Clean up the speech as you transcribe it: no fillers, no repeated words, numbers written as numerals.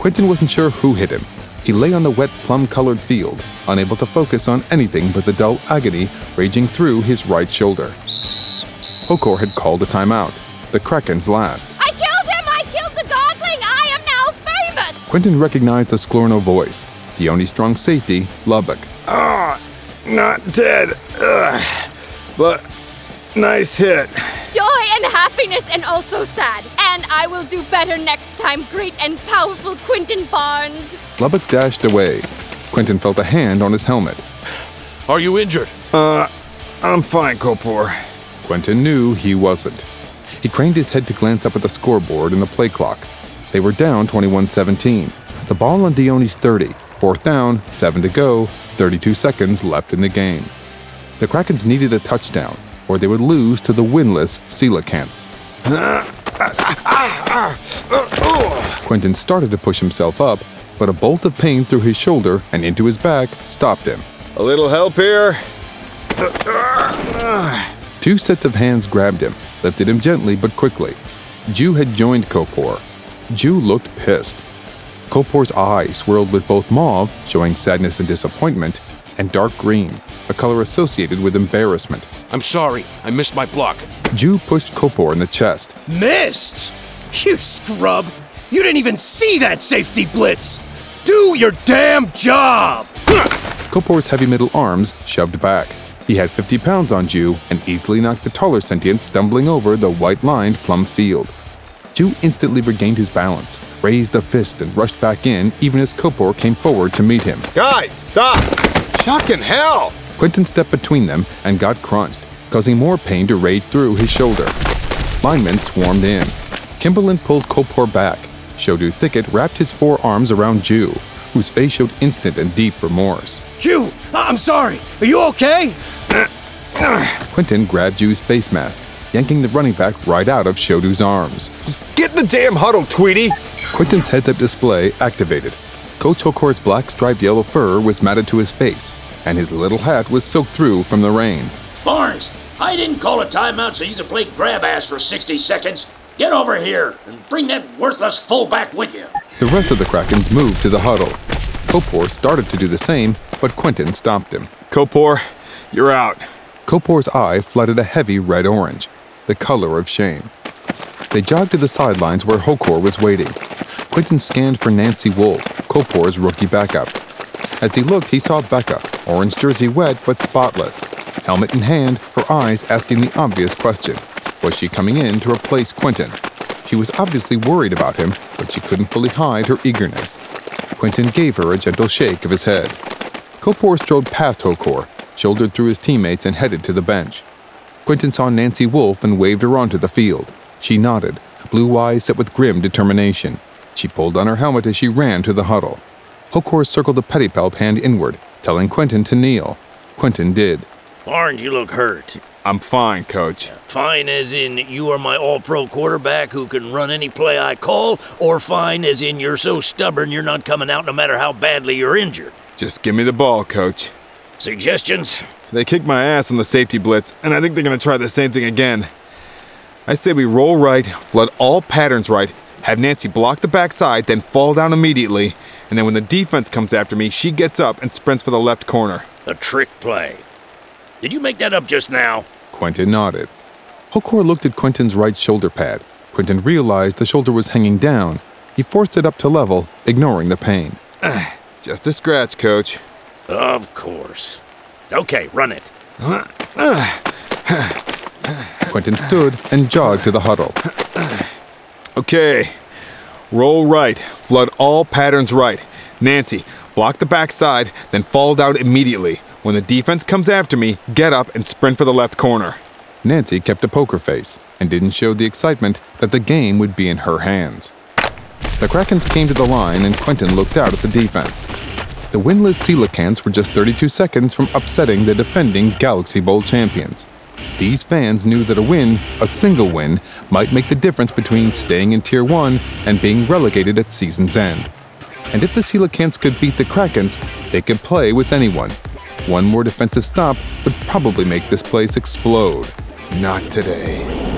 Quentin wasn't sure who hit him. He lay on the wet plum-colored field, unable to focus on anything but the dull agony raging through his right shoulder. Hokor had called a timeout, the Kraken's last. I killed him! I killed the godling! I am now famous! Quentin recognized the Sklorno voice, Diony's strong safety, Lubbock. Not dead. But nice hit. Joy and happiness and also sad. And I will do better next time, great and powerful Quentin Barnes. Lubbock dashed away. Quentin felt a hand on his helmet. Are you injured? I'm fine, Kopor. Quentin knew he wasn't. He craned his head to glance up at the scoreboard and the play clock. They were down 21-17. The ball on Diony's 30. 4th down, 7 to go, 32 seconds left in the game. The Krakens needed a touchdown, or they would lose to the winless Coelacanths. Quentin started to push himself up, but a bolt of pain through his shoulder and into his back stopped him. A little help here? 2 sets of hands grabbed him, lifted him gently but quickly. Ju had joined Kopor. Ju looked pissed. Kopor's eyes swirled with both mauve, showing sadness and disappointment, and dark green, a color associated with embarrassment. I'm sorry, I missed my block. Ju pushed Kopor in the chest. Missed? You scrub! You didn't even see that safety blitz! Do your damn job! Kopor's heavy middle arms shoved back. He had 50 pounds on Ju and easily knocked the taller sentient stumbling over the white-lined plum field. Ju instantly regained his balance, raised a fist and rushed back in even as Kopor came forward to meet him. Guys, stop! Fucking hell! Quentin stepped between them and got crunched, causing more pain to rage through his shoulder. Linemen swarmed in. Kimberlin pulled Kopor back. Shodu Thicket wrapped his forearms around Ju, whose face showed instant and deep remorse. Ju, I'm sorry. Are you okay? Quentin grabbed Ju's face mask, yanking the running back right out of Shodu's arms. Just get in the damn huddle, Tweety! Quentin's heads-up display activated. Coach Hokor's black striped yellow fur was matted to his face, and his little hat was soaked through from the rain. Barnes, I didn't call a timeout so you could play grab ass for 60 seconds. Get over here and bring that worthless fullback with you. The rest of the Krakens moved to the huddle. Kopor started to do the same, but Quentin stopped him. Kopor, you're out. Kopor's eye flooded a heavy red-orange, the color of shame. They jogged to the sidelines where Hokor was waiting. Quentin scanned for Nancy Wolf, Kopor's rookie backup. As he looked, he saw Becca, orange jersey wet but spotless. Helmet in hand, her eyes asking the obvious question. Was she coming in to replace Quentin? She was obviously worried about him, but she couldn't fully hide her eagerness. Quentin gave her a gentle shake of his head. Kopor strode past Hokor, shouldered through his teammates and headed to the bench. Quentin saw Nancy Wolf and waved her onto the field. She nodded, blue eyes set with grim determination. She pulled on her helmet as she ran to the huddle. Hokor circled a pettipout hand inward, telling Quentin to kneel. Quentin did. Barnes, you look hurt. I'm fine, Coach. Fine as in you are my all-pro quarterback who can run any play I call, or fine as in you're so stubborn you're not coming out no matter how badly you're injured? Just give me the ball, Coach. Suggestions? They kicked my ass on the safety blitz, and I think they're going to try the same thing again. I say we roll right, flood all patterns right, have Nancy block the backside, then fall down immediately, and then when the defense comes after me, she gets up and sprints for the left corner. A trick play. Did you make that up just now? Quentin nodded. Hokor looked at Quentin's right shoulder pad. Quentin realized the shoulder was hanging down. He forced it up to level, ignoring the pain. Just a scratch, Coach. Of course. Okay, run it. Quentin stood and jogged to the huddle. Okay. Roll right, flood all patterns right. Nancy, block the backside, then fall down immediately. When the defense comes after me, get up and sprint for the left corner. Nancy kept a poker face and didn't show the excitement that the game would be in her hands. The Krakens came to the line and Quentin looked out at the defense. The winless Coelacanths were just 32 seconds from upsetting the defending Galaxy Bowl champions. These fans knew that a win, a single win, might make the difference between staying in Tier 1 and being relegated at season's end. And if the Coelacanths could beat the Krakens, they could play with anyone. One more defensive stop would probably make this place explode. Not today.